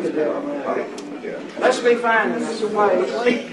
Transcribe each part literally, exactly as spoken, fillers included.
you do. Let's be finding some ways.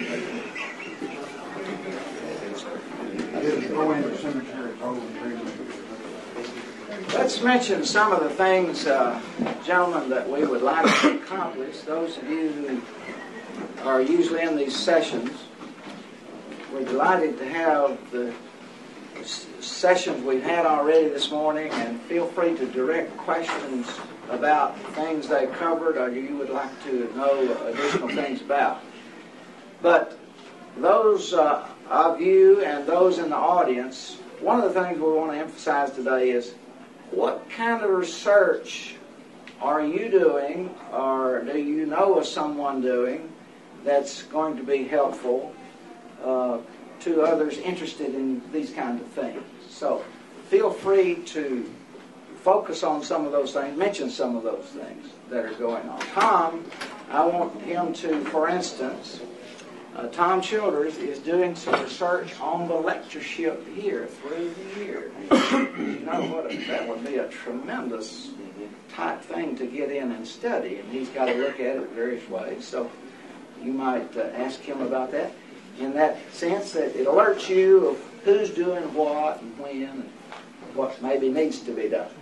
Let's mention some of the things, uh, gentlemen, that we would like to accomplish. Those of you who are usually in these sessions, we're delighted to have the sessions we've had already this morning, and feel free to direct questions about things they covered or you would like to know additional things about. But those uh, of you and those in the audience, one of the things we want to emphasize today is what kind of research are you doing, or do you know of someone doing, that's going to be helpful uh, to others interested in these kinds of things. So feel free to focus on some of those things, mention some of those things that are going on. Tom, I want him to, for instance, uh, Tom Childers is doing some research on the lectureship here through the year. You know what? A, that would be a tremendous type thing to get in and study, and he's got to look at it various ways. So you might uh, ask him about that, in that sense that it alerts you of who's doing what and when and what maybe needs to be done.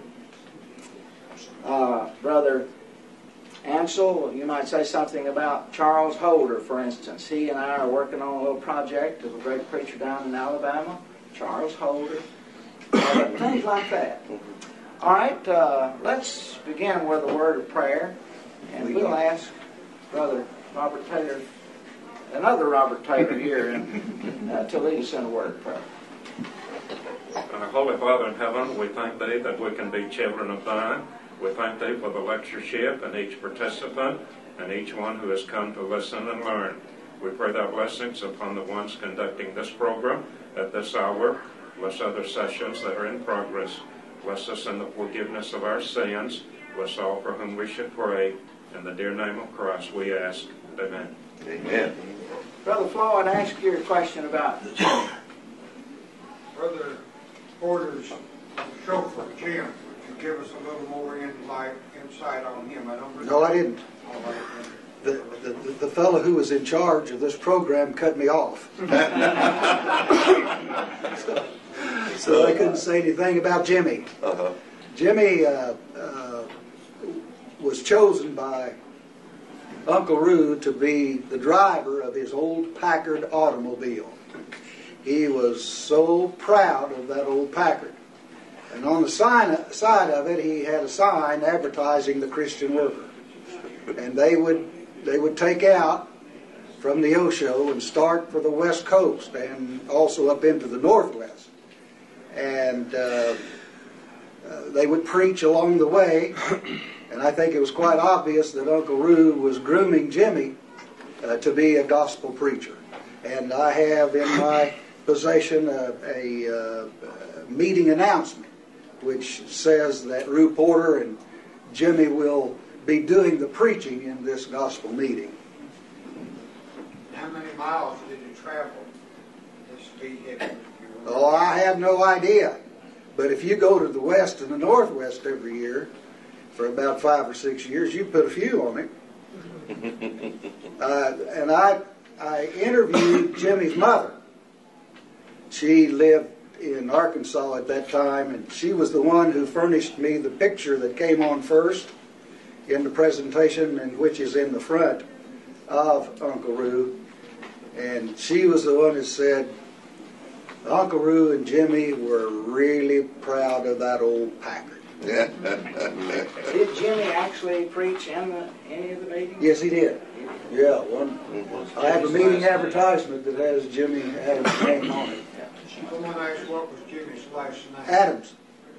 Uh, Brother Ansel, you might say something about Charles Holder, for instance. He and I are working on a little project of a great preacher down in Alabama, Charles Holder, uh, things like that. All right, uh, let's begin with a word of prayer, and we'll ask Brother Robert Taylor, another Robert Taylor here, and, uh, to lead us in a word of prayer. Our Holy Father in heaven, we thank Thee that we can be children of Thine. We thank Thee for the lectureship and each participant and each one who has come to listen and learn. We pray Thy blessings upon the ones conducting this program at this hour. Bless other sessions that are in progress. Bless us in the forgiveness of our sins. Bless all for whom we should pray. In the dear name of Christ we ask. Amen. Amen. Brother Flo, I'd ask you a question about Brother Porter's chauffeur, Jim. Would you give us a little more insight, insight on him? I don't really No, I didn't. All right. The, the, the fellow who was in charge of this program cut me off. so, so I couldn't say anything about Jimmy. Uh-huh. Jimmy uh, uh, was chosen by Uncle Roo to be the driver of his old Packard automobile. He was so proud of that old Packard. And on the sign, side of it, he had a sign advertising the Christian Worker. And they would they would take out from the Osho and start for the West Coast and also up into the Northwest. And uh, uh, they would preach along the way. And I think it was quite obvious that Uncle Roo was grooming Jimmy uh, to be a gospel preacher. And I have in my possession a, a, uh, a meeting announcement which says that Roo Porter and Jimmy will be doing the preaching in this gospel meeting. How many miles did you travel this vehicle? Oh, I have no idea. But if you go to the West and the Northwest every year for about five or six years, you put a few on it. uh, and I, I interviewed Jimmy's mother. She lived in Arkansas at that time, and she was the one who furnished me the picture that came on first in the presentation, and which is in the front of Uncle Roo. And she was the one who said, Uncle Roo and Jimmy were really proud of that old Packard. Did Jimmy actually preach in the, any of the meetings? Yes, he did. Yeah, one. I have a meeting advertisement that has Jimmy Adams' name on it. I want to ask, what was Jimmy's last name? Adams.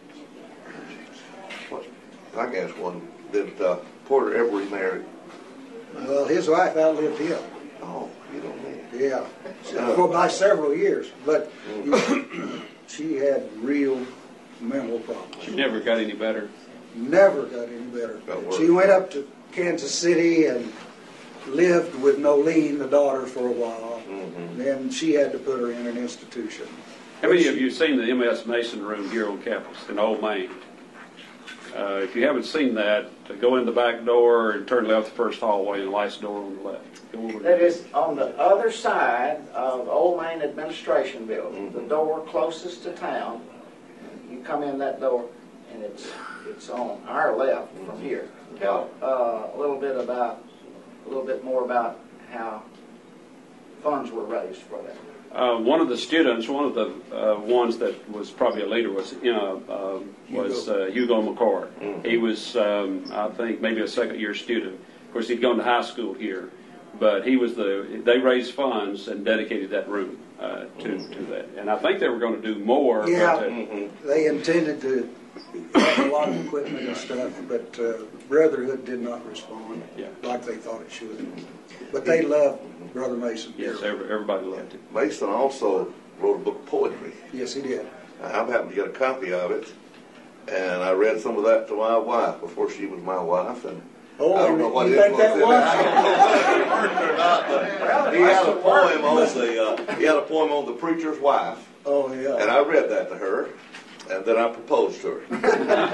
What, I guess one. Did uh, Porter ever remarry? Well, his wife outlived him. Oh, you don't mean. Yeah, for by several years. But she had real mental problems. She never got any better. Never got any better. She went up to Kansas City and lived with Nolene, the daughter, for a while. Mm-hmm. Then she had to put her in an institution. How many of you have seen the M S Mason room here on campus in Old Main? Uh, if you haven't seen that, to go in the back door and turn left the first hallway and the last door on the left. Go over That there. is on the other side of Old Main Administration Building, the door closest to town. You come in that door, and it's it's on our left from here. Tell uh, a little bit about a little bit more about how funds were raised for that. Uh, one of the students, one of the uh, ones that was probably a leader was, you know, uh, was uh, Hugo McCord. Mm-hmm. He was, um, I think, maybe a second-year student. Of course, he'd gone to high school here, but he was the. They raised funds and dedicated that room uh, to mm-hmm. to that. And I think they were going to do more. Yeah, but, uh, mm-hmm. they intended to have a lot of equipment and stuff, but uh, Brotherhood did not respond yeah. like they thought it should. But they loved Brother Mason. Yes, every, everybody loved it. Mason also wrote a book of poetry. Yes, he did. I happened to get a copy of it, and I read some of that to my wife before she was my wife, and oh, I don't know what you it think was. that in it. I don't know whether it worked or not, but he had a poem on the uh, he had a poem on the preacher's wife, Oh, yeah. and I read that to her, and then I proposed to her.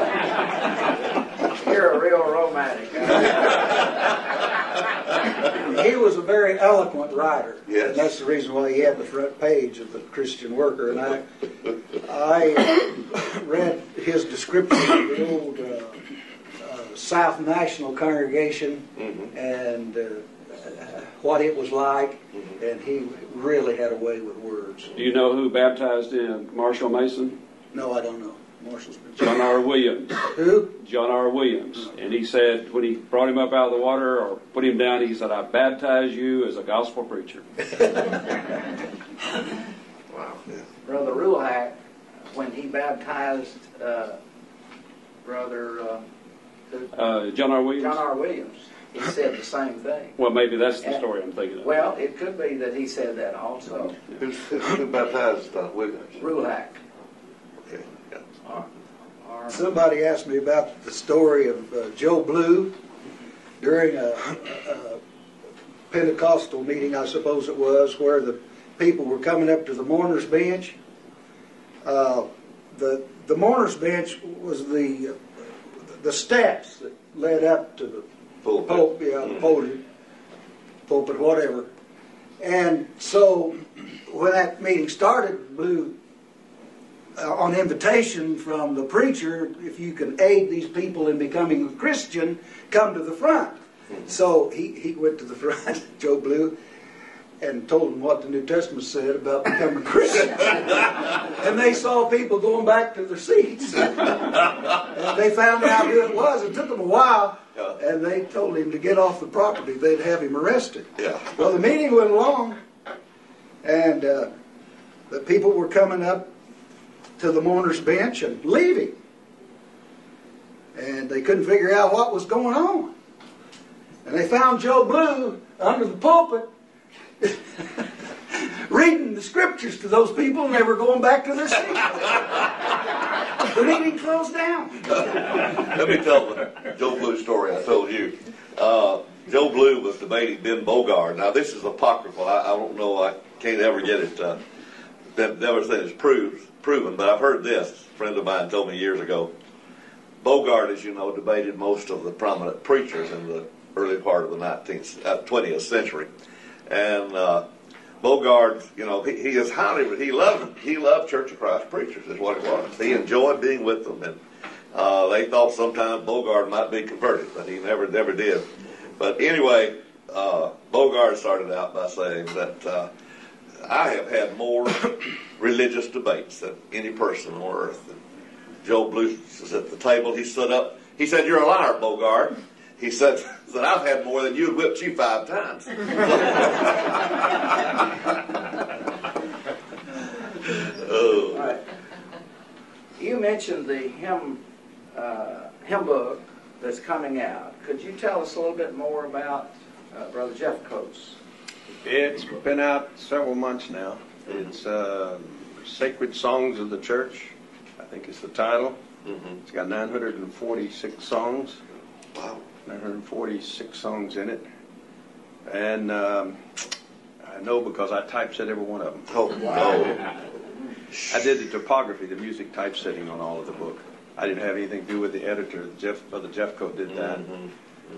You're a real romantic. He was a very eloquent writer. Yes. And that's the reason why he had the front page of the Christian Worker. And I I read his description of the old uh, uh, South National congregation Mm-hmm. and uh, what it was like. Mm-hmm. And he really had a way with words. Do you know who baptized in Marshall Mason? No, I don't know. Marshall's been John R. Williams. Who? John R. Williams. And he said, when he brought him up out of the water or put him down, he said, I baptize you as a gospel preacher. Wow. Yeah. Brother Rulehack, when he baptized uh, Brother uh, who- Uh, John R. Williams? John R. Williams, he said the same thing. Well, maybe that's the story I'm thinking of. Well, it could be that he said that also. Who's, who baptized uh, Williams? Rulehack. Okay. Yeah. Or, or, Somebody asked me about the story of uh, Joe Blue during a, a Pentecostal meeting, I suppose it was, where the people were coming up to the mourner's bench. Uh, the the mourner's bench was the the steps that led up to the Pulpit. Pope, yeah, the podium, pulpit, whatever. And so when that meeting started, Blue, uh, on invitation from the preacher, if you can aid these people in becoming a Christian, come to the front. So he, he went to the front, Joe Blue, and told them what the New Testament said about becoming Christians. And they saw people going back to their seats. And they found out who it was. It took them a while. Yeah. And they told him to get off the property. They'd have him arrested. Yeah. Well, the meeting went along, and uh, the people were coming up to the mourner's bench and leaving. And they couldn't figure out what was going on. And they found Joe Blue under the pulpit reading the scriptures to those people, and they were going back to their seats. The meeting closed down. Let me tell the Joe Blue story I told you. Uh, Joe Blue was debating Ben Bogard. Now, this is apocryphal. I, I don't know. I can't ever get it. Uh, never said it's proved, proven, but I've heard this. A friend of mine told me years ago. Bogard, as you know, debated most of the prominent preachers in the early part of the nineteenth, uh, twentieth century. And uh, Bogard, you know, he, he is highly, he loved, he loved Church of Christ preachers, is what it was. He enjoyed being with them, and uh, they thought sometimes Bogard might be converted, but he never, never did. But anyway, uh, Bogard started out by saying that uh, I have had more religious debates than any person on earth. And Joe Blue was at the table. He stood up. He said, "You're a liar, Bogard." He said, said, "I've had more than you, whipped you five times." Oh. All right. You mentioned the hymn, uh, hymn book that's coming out. Could you tell us a little bit more about uh, Brother Jeff Coates? It's been out several months now. It's uh, Sacred Songs of the Church, I think is the title. Mm-hmm. It's got nine hundred forty-six songs. Wow. nine hundred forty-six songs in it. And um, I know because I typeset every one of them. Oh, no. I did the topography, the music typesetting on all of the book. I didn't have anything to do with the editor. Jeff, Brother Jeffco did that. Mhm.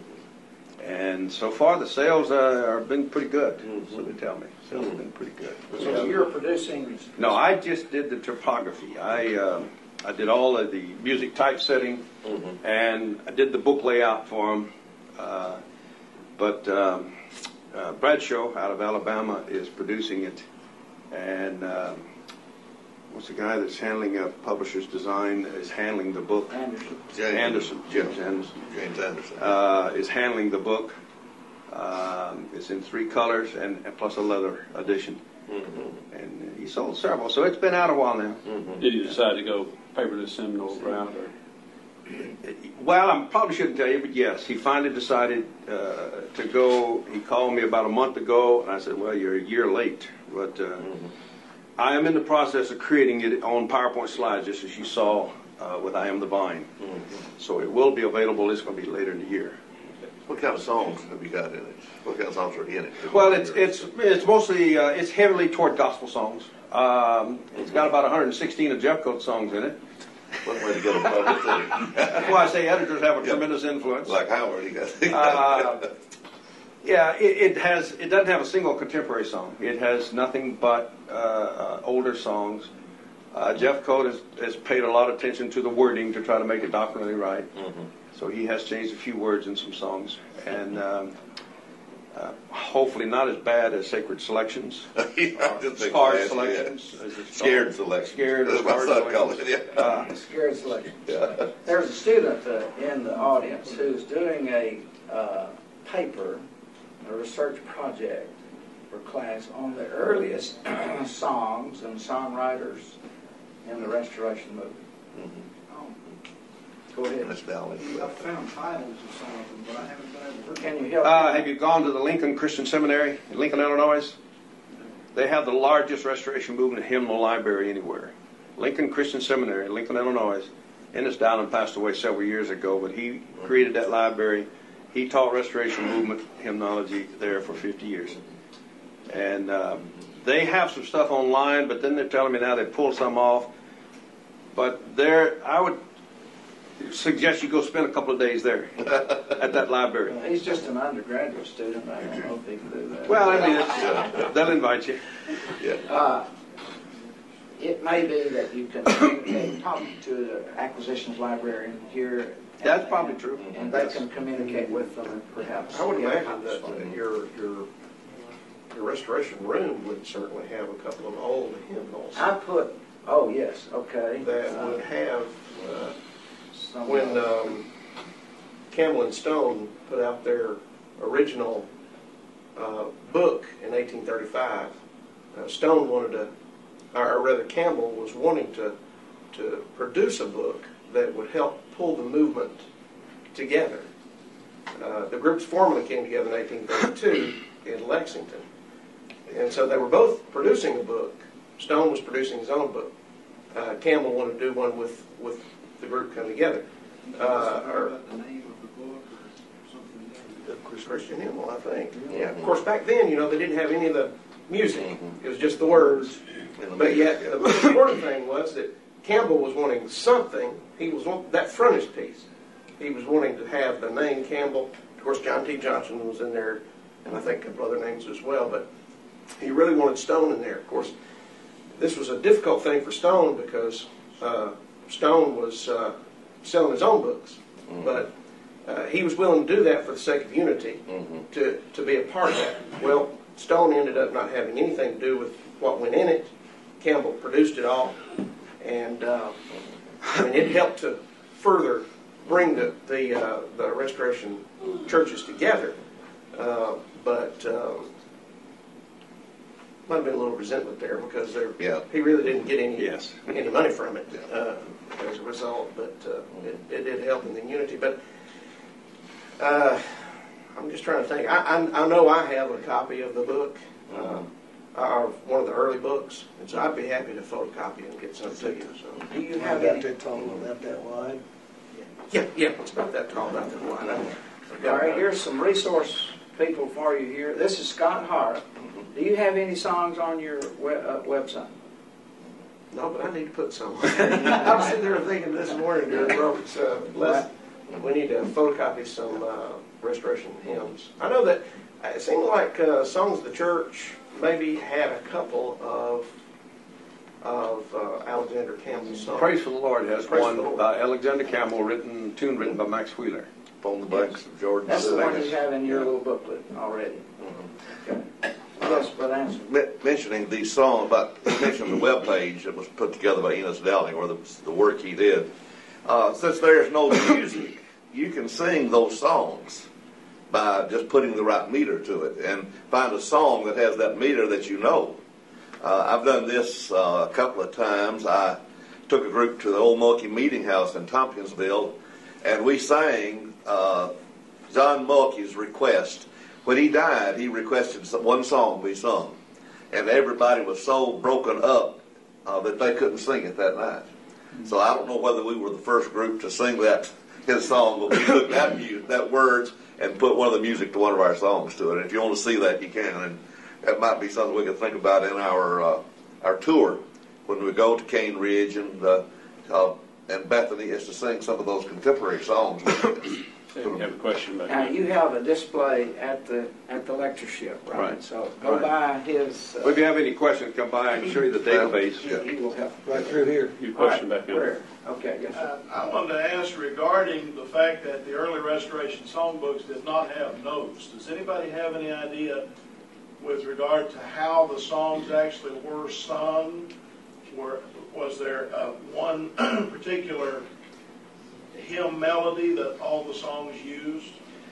And so far, the sales uh, are been pretty good. Mhm. So they tell me, sales have been pretty good. So you're producing. No, I just did the topography. I um, I did all of the music typesetting, Mhm. and I did the book layout for them. Uh, but um, uh, Bradshaw out of Alabama is producing it, and um, what's the guy that's handling a publisher's design is handling the book? Anderson. James Anderson, James Anderson. James Anderson. Uh, is handling the book. Um, it's in three colors and, and plus a leather edition. Mhm. And he sold several, so it's been out a while now. Mhm. Did you decide to go paperless Seminole route, or? Well, I probably shouldn't tell you, but yes, he finally decided uh, to go. He called me about a month ago, and I said, well, you're a year late. But uh, Mm-hmm. I am in the process of creating it on PowerPoint slides, just as you saw uh, with I Am the Vine. Mhm. So it will be available. It's going to be later in the year. What kind of songs have you got in it? What kind of songs are in it? Well, it's it's it's mostly uh, it's heavily toward gospel songs. Um, it's got about one hundred sixteen of Jeff Coates songs in it. One way to get a publicity. That's why I say editors have a tremendous influence. Like Howard, he got. Uh, yeah, it, it has. It doesn't have a single contemporary song. It has nothing but uh, uh, older songs. Uh, Jeff Coates has, has paid a lot of attention to the wording to try to make it doctrinally right. Mhm. So he has changed a few words in some songs, and um, uh, hopefully not as bad as Sacred Selections. Yeah, just think Scarred last, Selections. yeah. as it's Scared called. selection. Scared or That's what scarred I call it. selections. Yeah. Uh, Scared selection. Yeah. There's a student uh, in the audience who's doing a uh, paper, a research project for class on the earliest songs and songwriters in the Restoration movement. Mhm. Go ahead. That's valid. I've found titles of some of them, but I haven't been able to. Can you help? Uh, me? have you gone to the Lincoln Christian Seminary in Lincoln, Illinois? They have the largest restoration movement hymnal library anywhere. Lincoln Christian Seminary in Lincoln, Illinois. Ennis Dowden passed away several years ago, but he created that library. He taught restoration movement hymnology there for fifty years. And um, they have some stuff online, but then they're telling me now they pulled some off. But there, I would suggest you go spend a couple of days there at that library. He's just an undergraduate student. I don't know if he can do that. Well, I mean, it's, they'll invite you. Yeah. Uh, it may be that you can communicate, talk to the acquisitions librarian here. and- That's probably true. And they can communicate with them and perhaps. I would get a imagine that copy. uh, your, your, your restoration room would certainly have a couple of old hymnals I put, oh, yes, okay. that Uh, would have, uh, some- when um, Campbell and Stone put out their original uh, book in eighteen thirty-five, uh, Stone wanted to, or rather Campbell was wanting to, to produce a book that would help pull the movement together. Uh, the groups formally came together in eighteen thirty-two in Lexington. And so they were both producing a book. Stone was producing his own book. Uh, Campbell wanted to do one with, with the group come together. Uh, or, the name of the book or something there? Christian hymnal, I think. Yeah. Of course, back then, you know, they didn't have any of the music. It was just the words. But yet, the most important thing was that Campbell was wanting something. He was want, that frontispiece. He was wanting to have the name Campbell. Of course, John T. Johnson was in there, and I think a couple other names as well. But he really wanted Stone in there. Of course, this was a difficult thing for Stone because uh, Stone was uh, selling his own books, Mhm. but uh, he was willing to do that for the sake of unity, Mhm. to to be a part of that. Well, Stone ended up not having anything to do with what went in it. Campbell produced it all, and uh, I mean, it helped to further bring the the, uh, the restoration churches together. Uh, but um, might have been a little resentment there because there, Yeah. he really didn't get any Yes. any money from it Yeah. uh, as a result. But uh, it, it did help in the unity. But uh, I'm just trying to think. I, I I know I have a copy of the book. Uh, or one of the early books, and so I'd be happy to photocopy and get some to you. So, Do you How have about any? that tall, about that wide? yeah, yeah, it's about that tall, about that wide. I've got All right, about- here's some resource people for you here. This is Scott Hart. Do you have any songs on your we- uh, website? No, but I need to put some. I was sitting there thinking this morning during Robert's uh, lesson, we need to photocopy some uh, restoration hymns. I know that it seemed like uh, Songs of the Church maybe had a couple of of uh, Alexander Campbell's songs. Praise for the Lord has Praise one for the Lord. by Alexander Campbell, written tune written by Max Wheeler. On the banks of Jordan. That's the one Vegas. you have in your little booklet already. Okay. Yes, but answer. Men- Mentioning these songs, about you mentioned the web page that was put together by Enos Dowling, or the, the work he did. Uh, since there is no music, you can sing those songs by just putting the right meter to it, and find a song that has that meter that you know. Uh, I've done this uh, a couple of times. I took a group to the Old Mulkey Meeting House in Tompkinsville, and we sang uh, John Mulkey's request. When he died, he requested one song be sung, and everybody was so broken up uh, that they couldn't sing it that night. So I don't know whether we were the first group to sing that his song, but we took that music, that words, and put one of the music to one of our songs to it. And if you want to see that, you can. And that might be something we could think about in our uh, our tour when we go to Cane Ridge and uh, uh, and Bethany, is to sing some of those contemporary songs. We have a question back Now there. you have a display at the at the lectureship, right? Right. So go Right. by his. Uh, Well, if you have any questions, come by and show you the database. he, he will help. Right through here. Your All right, question back there. prayer. Okay. Yes, sir. Uh, I wanted to ask regarding the fact that the early restoration songbooks did not have notes. Does anybody have any idea with regard to how the songs actually were sung? Were, was there uh, one particular hymn melody that all the songs used?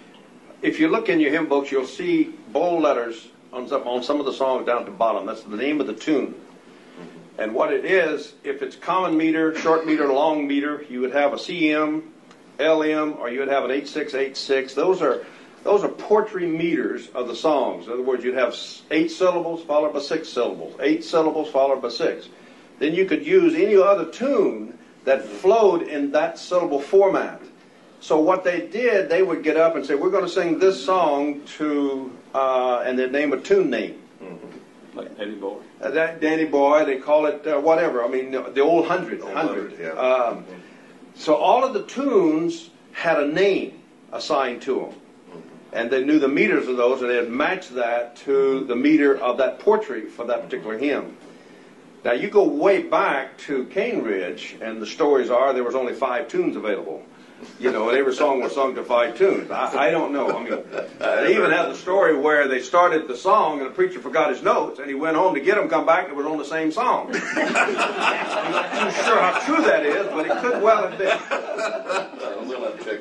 If you look in your hymn books, you'll see bold letters on some, on some of the songs down at the bottom. That's the name of the tune. And what it is, if it's common meter, short meter, long meter, you would have a C M, L M, or you would have an eight six eight six. Those are those are portrait meters of the songs. In other words, you'd have eight syllables followed by six syllables, eight syllables followed by six. Then you could use any other tune that flowed in that syllable format. So what they did, they would get up and say, we're going to sing this song to, uh, and they'd name a tune name. Like Danny Boy. Uh, that Danny Boy, they call it uh, whatever. I mean, the old hundred. Old hundred. hundred, yeah. Um, so all of the tunes had a name assigned to them. And they knew the meters of those, and they'd match that to the meter of that portrait for that particular hymn. Now, you go way back to Cane Ridge, and the stories are there was only five tunes available. You know, and every song was sung to five tunes. I, I don't know. I mean, they even have the story where they started the song, and the preacher forgot his notes, and he went home to get them, come back, and it was on the same song. I'm not too sure how true that is, but it could well have been. Uh, we'll have to check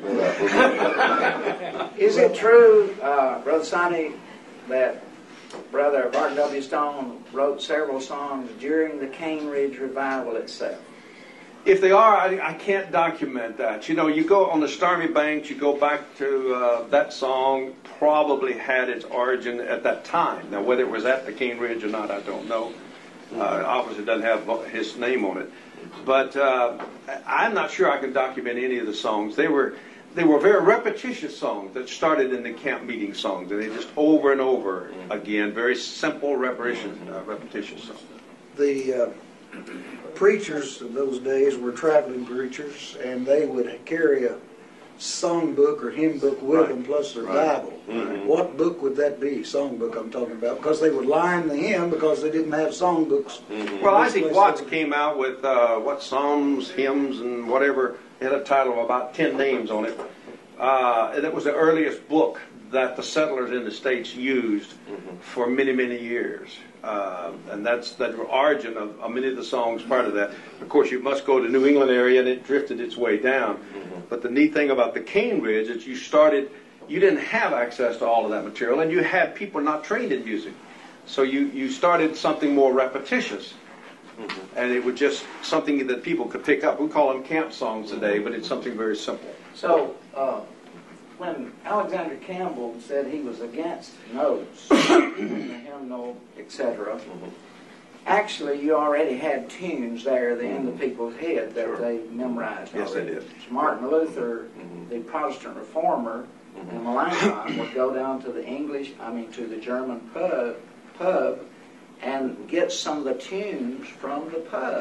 that out. Is it true, uh, Brother Sonny, that Brother Barton W. Stone wrote several songs during the Cane Ridge revival itself? If they are, I, I can't document that. You know, you go on the Stormy Banks, you go back to uh, that song probably had its origin at that time. Now, whether it was at the Cane Ridge or not, I don't know. Uh, obviously, it doesn't have his name on it. But uh, I'm not sure I can document any of the songs. They were they were very repetitious songs that started in the camp meeting songs, and they just over and over again, very simple repetition, uh, repetitious songs. The uh, preachers of those days were traveling preachers, and they would carry a songbook or hymn book with Right. them, plus their Right. Bible. What book would that be? Songbook I'm talking about, because they would line the hymn because they didn't have songbooks. Well, Isaac Watts came out with uh, what psalms, hymns, and whatever. It had a title of about ten names on it. Uh, and it was the earliest book that the settlers in the States used for many, many years. Uh, and that's the origin of, of many of the songs part of that. Of course, you must go to New England area, and it drifted its way down. But the neat thing about the Cane Ridge is you started, you didn't have access to all of that material, and you had people not trained in music. So you, you started something more repetitious. And it was just something that people could pick up. We call them camp songs today, but it's something very simple. So, uh, when Alexander Campbell said he was against notes, in the hymnal, et cetera, actually you already had tunes there in the people's head that Sure. they memorized Yes, they already. did. Martin Luther, the Protestant reformer, in Melanchthon would go down to the English, I mean to the German pub, pub and get some of the tunes from the pub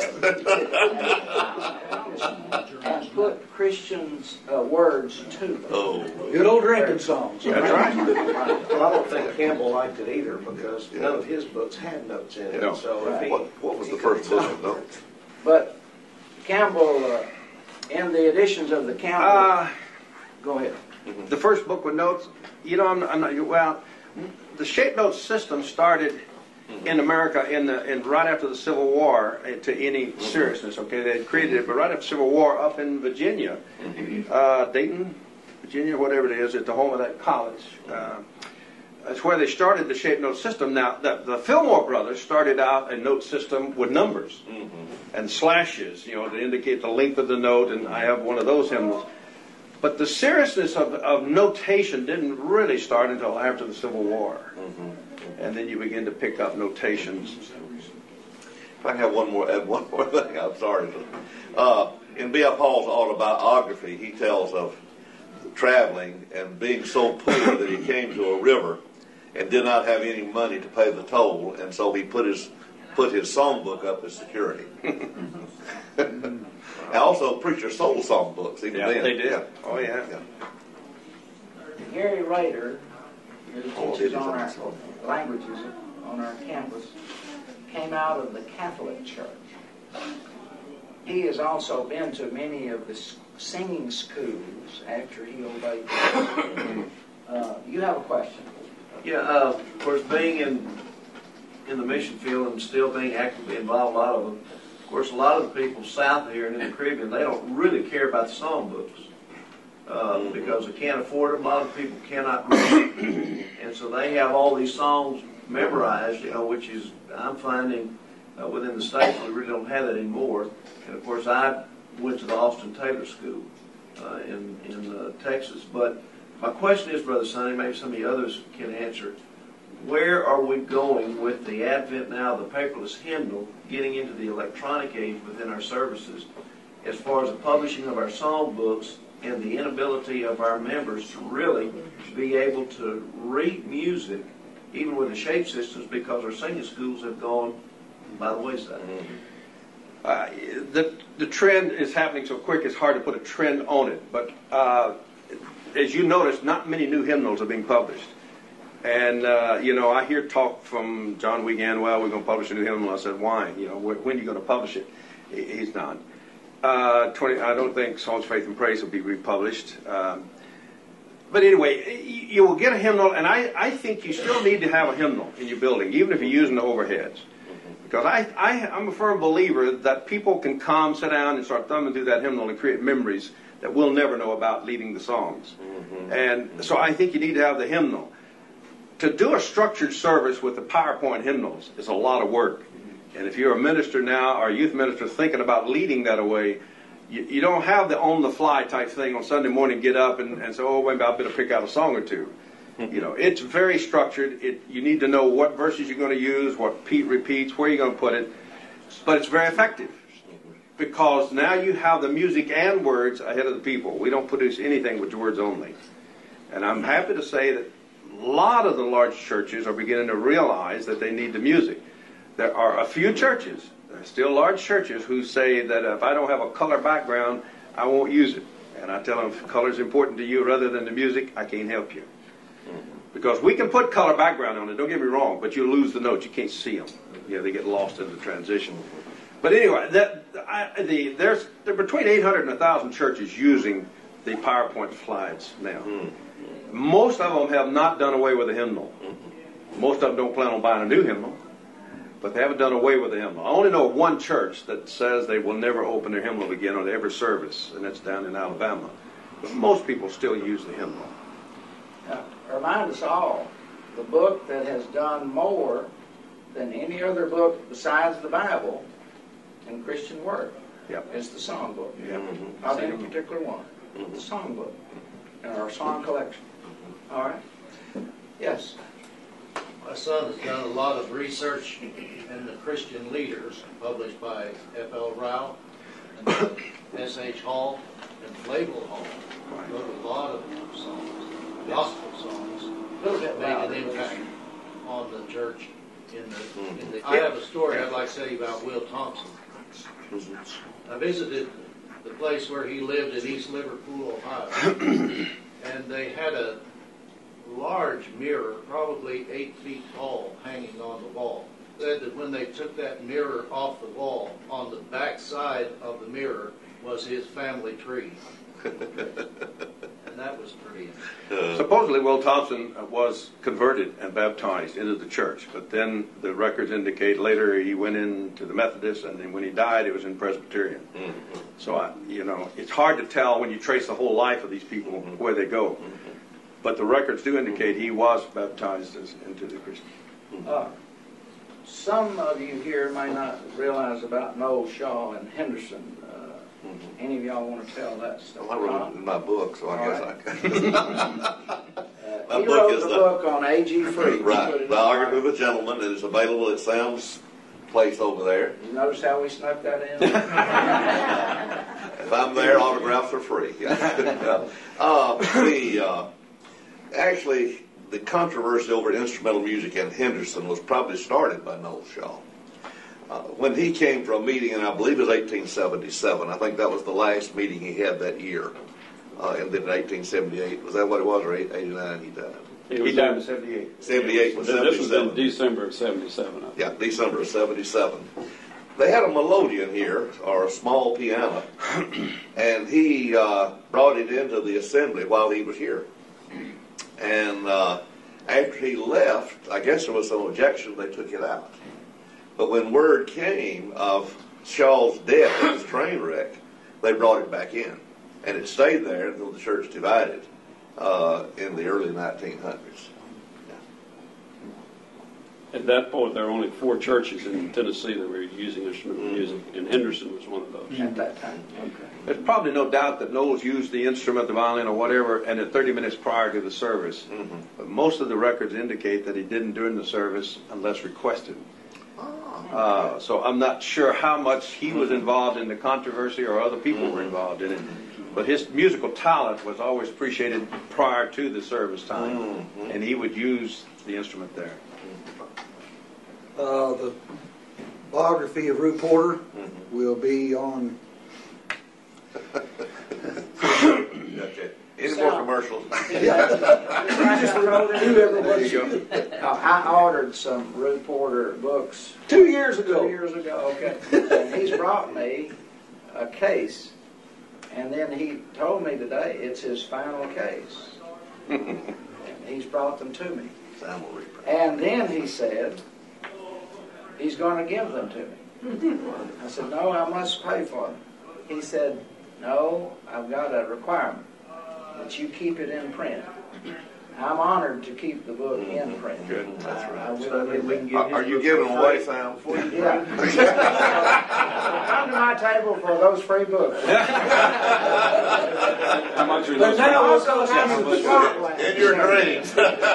and, and put Christians' uh, words to them. Oh, Good old drinking songs. That's right. Well, I don't think Campbell liked it either because none of his books had notes in it. No. So if he, what, what was the first book of notes? But Campbell, uh, in the editions of the Campbell, Uh, go ahead. the first book with notes, you know, I'm, I'm not, well, the shape note system started in America in the in right after the Civil War, uh, to any seriousness. Okay, they had created it, but right after the Civil War, up in Virginia, uh, Dayton, Virginia, whatever it is, at the home of that college. Uh, that's where they started the shape note system. Now, the, the Fillmore brothers started out a note system with numbers and slashes, you know, to indicate the length of the note. And I have one of those hymnals. But the seriousness of, of notation didn't really start until after the Civil War. Mm-hmm. And then you begin to pick up notations. If I can have one more, add one more thing, I'm sorry. Uh, in B F Hall's autobiography, he tells of traveling and being so poor that he came to a river and did not have any money to pay the toll, and so he put his put his songbook up as security. And also, preachers sold songbooks even Yeah, then. they did. Yeah. Oh, yeah. Yeah. Gary Rader, who Oh, teaches it is on our also. languages on our campus, came out of the Catholic Church. He has also been to many of the s- singing schools after he obeyed God. Uh, you have a question? Yeah, uh, of course, being in in the mission field and still being actively involved, a lot of them. Of course, a lot of the people south of here and in the Caribbean, they don't really care about the songbooks uh, because they can't afford them. A lot of people cannot read, and so they have all these songs memorized. You know, which is I'm finding uh, within the states we really don't have that anymore. And of course, I went to the Austin Taylor School uh, in in uh, Texas, but my question is, Brother Sonny, maybe some of the others can answer, where are we going with the advent now of the paperless hymnal, getting into the electronic age within our services, as far as the publishing of our songbooks and the inability of our members to really be able to read music, even with the shape systems, because our singing schools have gone by the wayside? Uh, the, the trend is happening so quick it's hard to put a trend on it. But uh, as you notice, not many new hymnals are being published. And, uh, you know, I hear talk from John Wiegand, well, we're going to publish a new hymnal. I said, why? You know, when, when are you going to publish it? He, he's not. Uh, twenty, I don't think Songs, Faith, and Praise will be republished. Um, but anyway, you, you will get a hymnal, and I, I think you still need to have a hymnal in your building, even if you're using the overheads. Because I, I, I'm a firm believer that people can come, sit down, and start thumbing through that hymnal and create memories that we'll never know about leading the songs. Mm-hmm. And so I think you need to have the hymnal. To do a structured service with the PowerPoint hymnals is a lot of work. And if you're a minister now or a youth minister thinking about leading that away, you, you don't have the on-the-fly type thing on Sunday morning, get up and, and say, oh, maybe I better pick out a song or two. You know, it's very structured. It, you need to know what verses you're going to use, what Pete repeats, where you're going to put it. But it's very effective because now you have the music and words ahead of the people. We don't produce anything with words only. And I'm happy to say that a lot of the large churches are beginning to realize that they need the music. There are a few churches, there are still large churches, who say that if I don't have a color background, I won't use it. And I tell them, if color is important to you rather than the music, I can't help you. Because we can put color background on it, don't get me wrong, but you lose the notes, you can't see them. Yeah, they get lost in the transition. But anyway, that, I, the, there's there are between eight hundred and one thousand churches using the PowerPoint slides now. Most of them have not done away with the hymnal. Most of them don't plan on buying a new hymnal, but they haven't done away with the hymnal. I only know of one church that says they will never open their hymnal again on every service, and that's down in Alabama. But most people still use the hymnal. Now, remind us all, the book that has done more than any other book besides the Bible in Christian work Yep. is the songbook. Yep. Not any particular one. The songbook in our song collection. All right? Yes. My son has done a lot of research in the Christian leaders published by F L Rao and S H Hall and Flavel Hall. Wrote a lot of songs, gospel songs, A little bit made louder, an please. impact on the church in the, in the, I have a story I'd like to tell you about Will Thompson. I visited the place where he lived in East Liverpool, Ohio, and they had a large mirror, probably eight feet tall, hanging on the wall. Said that when they took that mirror off the wall, on the back side of the mirror was his family tree. And that was pretty interesting. Supposedly, Will Thompson was converted and baptized into the church, but then the records indicate later he went into the Methodist, and then when he died, it was in Presbyterian. Mm-hmm. So, I, you know, it's hard to tell when you trace the whole life of these people mm-hmm. where they go. Mm-hmm. But the records do indicate he was baptized as, into the Christian. Uh, some of you here may not realize about Noel Shaw and Henderson. Mm-hmm. Any of y'all want to tell that story? Well, I wrote it in my book, so I All guess right. I can. uh, he wrote the, the book on A G Free. Right, Biography of a Gentleman. It is available at Sam's place over there. You notice how we snuck that in? If I'm there, autographs are free. Yeah. uh, the, uh, actually, the controversy over instrumental music in Henderson was probably started by Noel Shaw. Uh, when he came for a meeting, and I believe it was eighteen seventy-seven, I think that was the last meeting he had that year. Uh, and then in eighteen seventy-eight, was that what it was, or eighty-nine he died? He, he died in seventy-eight. seventy-eight was seventy-seven. This was in December of seventy-seven. I think. Yeah, December of seventy-seven. They had a melodeon here, or a small piano, and he uh, brought it into the assembly while he was here. And uh, after he left, I guess there was some objection, they took it out. But when word came of Shaw's death in his train wreck, they brought it back in. And it stayed there until the church divided uh, in the early nineteen hundreds. Yeah. At that point, there were only four churches in Tennessee that were using instrumental Mm-hmm. music, and Henderson was one of those. At that time. Okay. There's probably no doubt that Knowles used the instrument, the violin or whatever, and at thirty minutes prior to the service. Mm-hmm. But most of the records indicate that he didn't during the service unless requested. Uh, so I'm not sure how much he was involved in the controversy or other people were involved in it. But his musical talent was always appreciated prior to the service time, mm-hmm. and he would use the instrument there. Uh, the biography of Rue Porter mm-hmm. will be on. Okay. Any more commercials? I ordered some Rue Porter books Two years ago. Two years ago, okay. And he's brought me a case, and then he told me today it's his final case. And he's brought them to me. And then he said he's going to give them to me. I said, no, I must pay for them. He said, no, I've got a requirement that you keep it in print. I'm honored to keep the book in print. Good. That's right. I will give we can give Are, are you giving them away, Sam? Yeah. Come to my table for those free books. How much are But those? now also have the spotlight. In your dreams.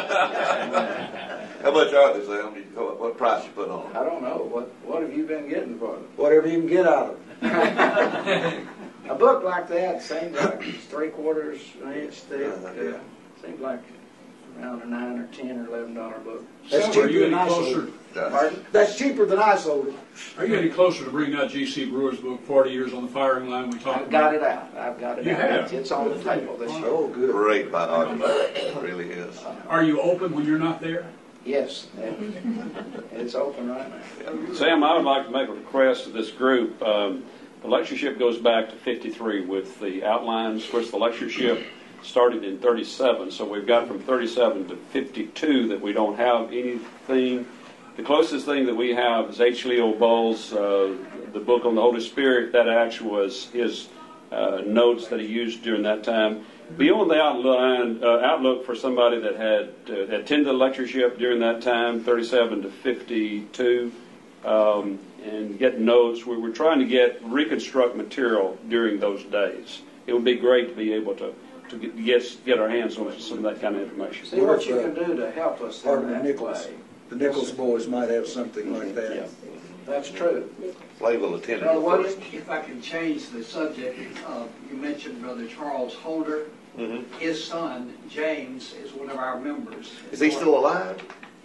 How much are they, Sam? What price you put on them? I don't know. What What have you been getting for them? Whatever you can get out of them. A book like that seems like it's three quarters an inch thick. Uh, yeah. Uh, seems like around a nine or ten or eleven dollar book. That's Sam, cheaper are you than any I sold closer? it. Pardon? That's cheaper than I sold it. Are you any closer to bringing out G C Brewer's book, forty years on the Firing Line? We talked I've got about it out. I've got it You out. have? It's, it's on the table this year. Oh, good. Great biography. It really is. Are you open when you're not there? Yes, it's open right now. Sam, I would like to make a request to this group. Um, the lectureship goes back to fifty-three with the outlines. Of course, the lectureship started in thirty-seven, so we've got from thirty-seven to fifty-two that we don't have anything. The closest thing that we have is H. Leo Bowles, uh, the book on the Holy Spirit. That actually was his uh, notes that he used during that time. Beyond the outline, uh, outlook for somebody that had uh, attended the lectureship during that time, thirty-seven to fifty-two, um, and get notes. We were trying to get reconstruct material during those days. It would be great to be able to to get get, get our hands on some of that kind of information. See what you can do to help us in Hardman that Nichols. way. The Nichols boys might have something like that. Yeah. That's true. Flaville attended. Well, what is, If I can change the subject, uh, you mentioned Brother Charles Holder. Mm-hmm. His son, James, is one of our members. Is he still alive?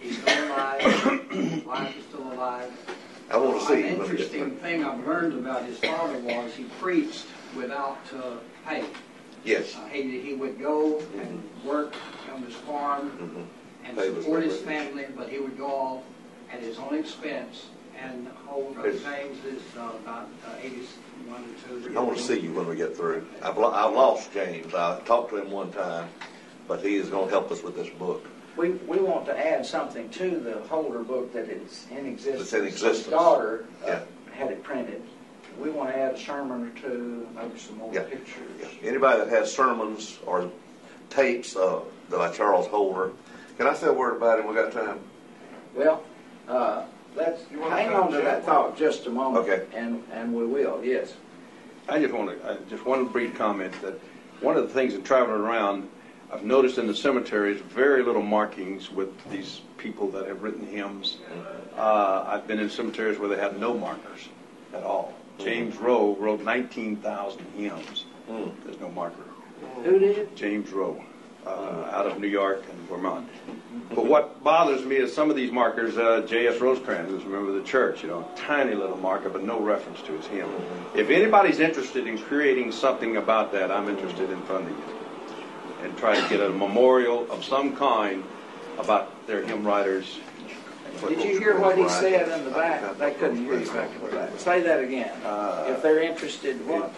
He's still alive. His wife is still alive. I want to see An you. when we get interesting through. thing I've learned about his father was he preached without uh, pay. Yes. Uh, he, he would go and work on his farm Mm-hmm. and Pay was support his regular. family, but he would go off at his own expense and hold uh, Yes. James is uh, about uh, eighty-one or two. I want to see you when we get through. I've, lo- I've lost James. I talked to him one time, but he is going to help us with this book. We, we want to add something to the Holder book that is in existence. It's in existence. His daughter uh, Yeah. had it printed. We want to add a sermon or two, maybe some more Yeah. pictures. Yeah. Anybody that has sermons or tapes uh, by Charles Holder, can I say a word about him? We got time? Well, uh, let's You wanna hang cut on to Jeff that off? thought just a moment. Okay. And, and we will, yes. I just want to, uh, just one brief comment that one of the things in traveling around, I've noticed in the cemeteries very little markings with these people that have written hymns. Uh, I've been in cemeteries where they had no markers at all. James Rowe wrote nineteen thousand hymns. There's no marker. Who did? James Rowe, uh, out of New York and Vermont. But what bothers me is some of these markers, uh, J S Rosecrans was a member of the church, you know, tiny little marker, but no reference to his hymn. If anybody's interested in creating something about that, I'm interested in funding it. And try to get a memorial of some kind about their hymn writers. Did you hear what he said in the back? They couldn't hear you back in the back. Say that again. Uh, If they're interested, what?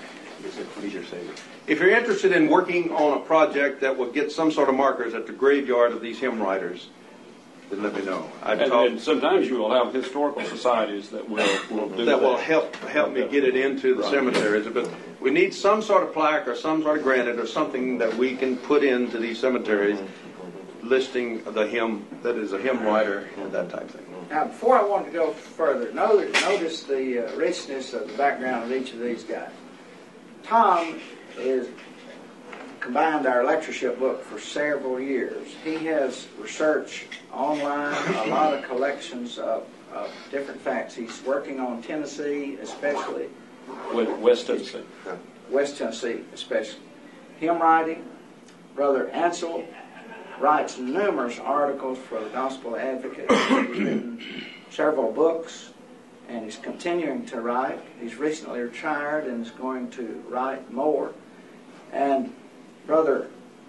If you're interested in working on a project that will get some sort of markers at the graveyard of these hymn writers, then let me know. I've And, talked, and sometimes you will have historical societies that will, will do that. that will help help me get it into the cemeteries. But we need some sort of plaque or some sort of granite or something that we can put into these cemeteries listing the hymn that is a hymn writer and that type of thing. Now, before I want to go further, notice, notice the uh, richness of the background of each of these guys. Tom is combined our lectureship book for several years. He has research online, a lot of collections of, of different facts. He's working on Tennessee, especially With West Tennessee. West Tennessee, especially hymn writing. Brother Ansel writes numerous articles for the Gospel Advocate. He's written several books, and he's continuing to write. He's recently retired and is going to write more. And Brother,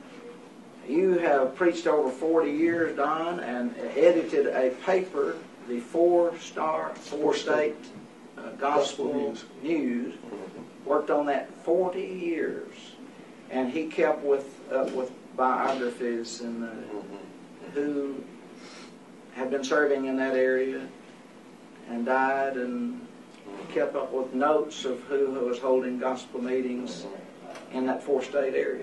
you have preached over forty years, Don, and edited a paper, the Four Star, Four State uh, Gospel, Gospel News. News. Worked on that forty years, and he kept with uh, with biographies and uh, who have been serving in that area and died, and kept up with notes of who, who was holding gospel meetings in that four-state area.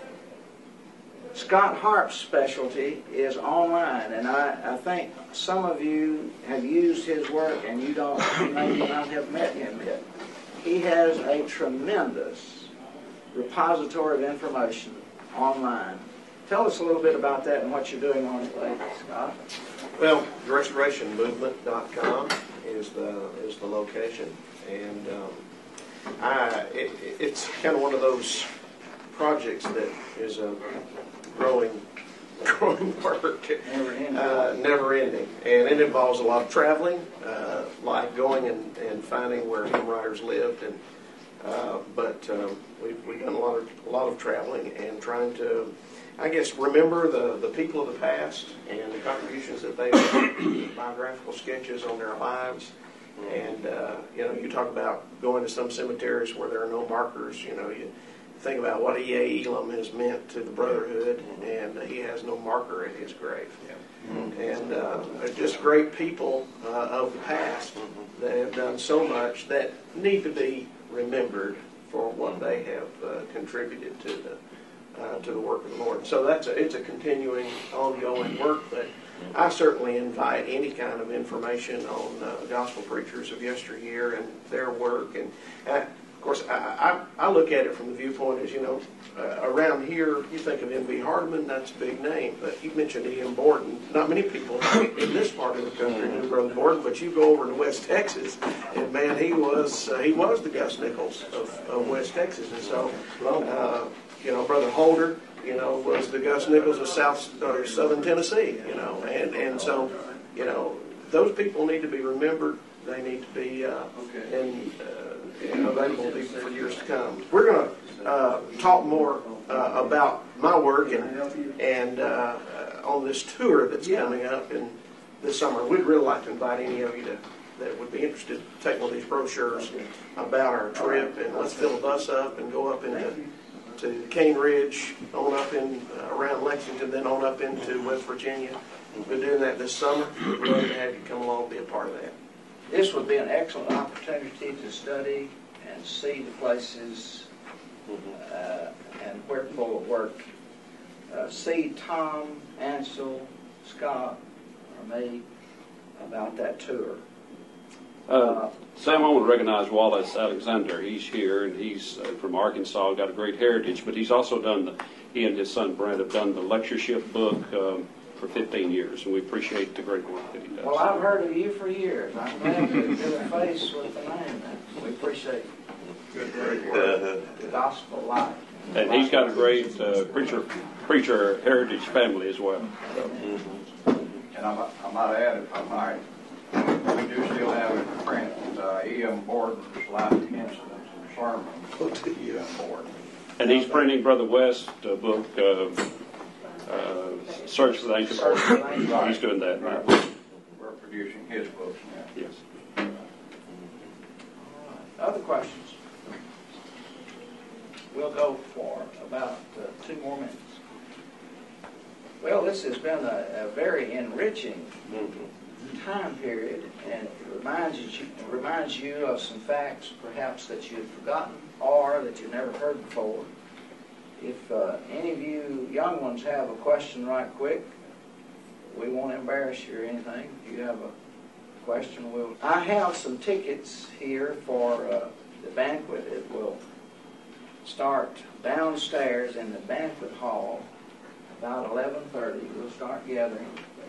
Scott Harp's specialty is online, and I, I think some of you have used his work and you don't, you maybe not have met him yet. He has a tremendous repository of information online. Tell us a little bit about that and what you're doing on it lately, Scott. Well, restoration movement dot com is the is the location, and um, I it, it's kind of one of those projects that is a growing growing work, Never ending. uh, never ending, and it involves a lot of traveling, uh, like going and, and finding where hymn writers lived, and uh, but um, we've we've done a lot of a lot of traveling and trying to, I guess, remember the, the people of the past and the contributions that they made, biographical sketches on their lives. And, uh, you know, you talk about going to some cemeteries where there are no markers. You know, you think about what E A. Elam has meant to the Brotherhood, and he has no marker at his grave. And uh, just great people uh, of the past that have done so much that need to be remembered for what they have uh, contributed to the Uh, to the work of the Lord. So that's a, it's a continuing, ongoing work, but I certainly invite any kind of information on uh, gospel preachers of yesteryear and their work. And, and of course, I, I, I look at it from the viewpoint as, you know, uh, around here, you think of M B Hardman, that's a big name, but you mentioned E M Borden. Not many people in this part of the country knew Brother Borden, but you go over to West Texas, and man, he was uh, he was the Gus Nichols of, of West Texas. And so, uh, you know, Brother Holder, you know, was the Gus Nichols of South or Southern Tennessee, you know, and and so, you know, those people need to be remembered. They need to be uh, and, uh, and available for years to come. We're going to uh, talk more uh, about my work and and uh, on this tour that's coming up in this summer. We'd really like to invite any of you to, that would be interested in taking one of these brochures about our trip, and let's fill a bus up and go up into to Cane Ridge, on up in uh, around Lexington, then on up into West Virginia. We're doing that this summer. We'd love to have you come along and be a part of that. This would be an excellent opportunity to study and see the places uh, and where people work. Uh, see Tom, Ansel, Scott, or me about that tour. Uh, Sam, I want to recognize Wallace Alexander. He's here, and he's uh, from Arkansas, got a great heritage, but he's also done, the, he and his son Brent have done the lectureship book um, for fifteen years, and we appreciate the great work that he does. Well, I've heard of you for years. I'm glad to do a face with the name. We appreciate good, great work. The gospel life. And he's got a great uh, preacher preacher heritage family as well. So. And I, I might add, if I might, we do still have in print uh, E M Borden's Life Incidents and Sermons. Go to you. E M Borden. And he's printing Brother West's uh, book, uh, uh, Search for the Ancient Order. He's doing that now. We're producing his books now. Yes. Other questions? We'll go for about uh, two more minutes. Well, this has been a, a very enriching time period, and it reminds you, it reminds you of some facts perhaps that you've forgotten or that you've never heard before. If uh, any of you young ones have a question right quick, we won't embarrass you or anything. If you have a question, we'll... I have some tickets here for uh, the banquet. It will start downstairs in the banquet hall about eleven thirty. We'll start gathering.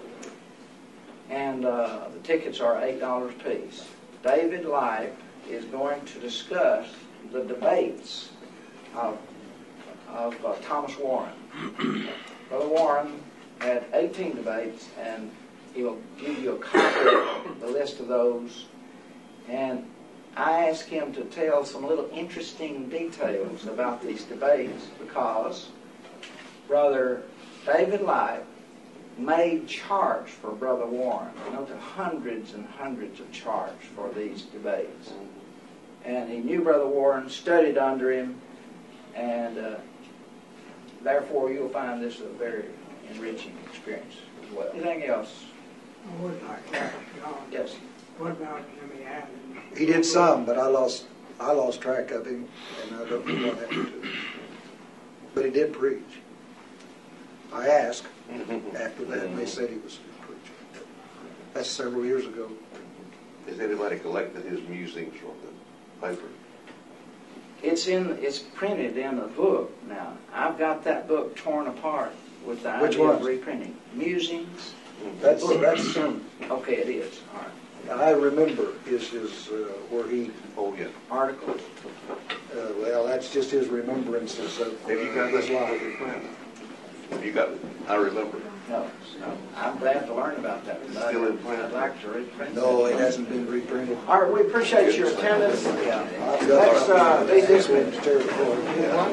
And uh, the tickets are eight dollars a piece. David Light is going to discuss the debates of, of uh, Thomas Warren. Brother Warren had eighteen debates, and he'll give you a copy of the list of those. And I asked him to tell some little interesting details about these debates because Brother David Light made charge for Brother Warren. You know, there are hundreds and hundreds of charge for these debates. And he knew Brother Warren, studied under him, and uh, therefore you'll find this a very enriching experience as well. Anything else? I would like to ask John. Yes. What about Jimmy Adams? He did some, but I lost I lost track of him, and I don't know what happened to him. But he did preach. I asked after that, and they said he was a good preacher. That's several years ago. Has anybody collected his musings from the paper? It's in. It's printed in a book now. I've got that book torn apart with the Which idea one? of reprinting. Musings. That's that's. Okay, it is. All right. I remember his his uh, where he Oh, yeah. Articles. uh, well, that's just his remembrances of uh, Have you got his this life. Have you got it? I remember. No, no. I'm glad to learn about that. But Still in I'd, print? I'd like to reprint No, it. it hasn't been reprinted. All right, we appreciate your attendance. I've got Let's uh, leave this this territory.